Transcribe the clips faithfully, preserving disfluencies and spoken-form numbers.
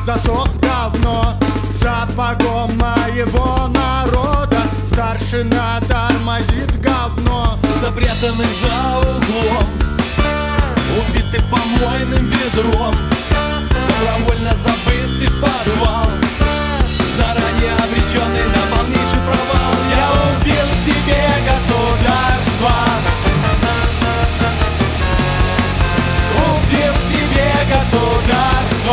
засох давно. Сапогом моего народа старшина тормозит говно. Запрятанный за углом, убитый помойным ведром, добровольно забытый в подвал, заранее обреченный на полнейший провал. Я убил в себе государство, убил в себе государство.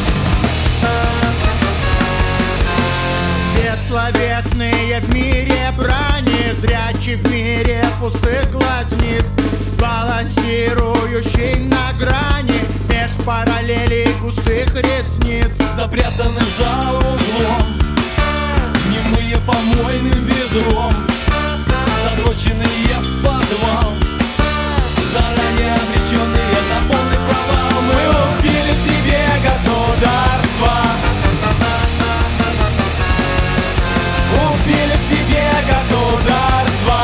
Бессловесные в мире брани, зрячий в мире пустых глазниц, балансирующий на грани меж параллелей густых ресниц. Запрятаны за углом, немые помойным ведром, задроченные в подвал, заранее обреченные на полный провал. Мы убили в себе государство, убили в себе государство,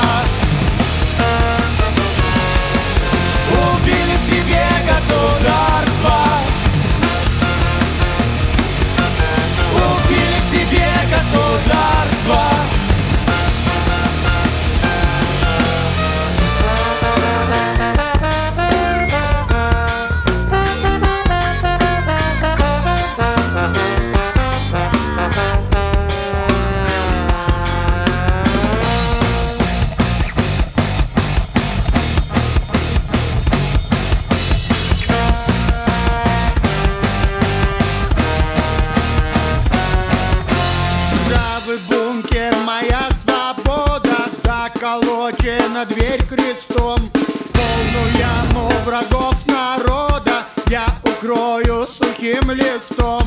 убили в себе государство, убили в себе государство. Бункер, моя свобода, заколочена дверь крестом. Полную яму врагов народа я укрою сухим листом.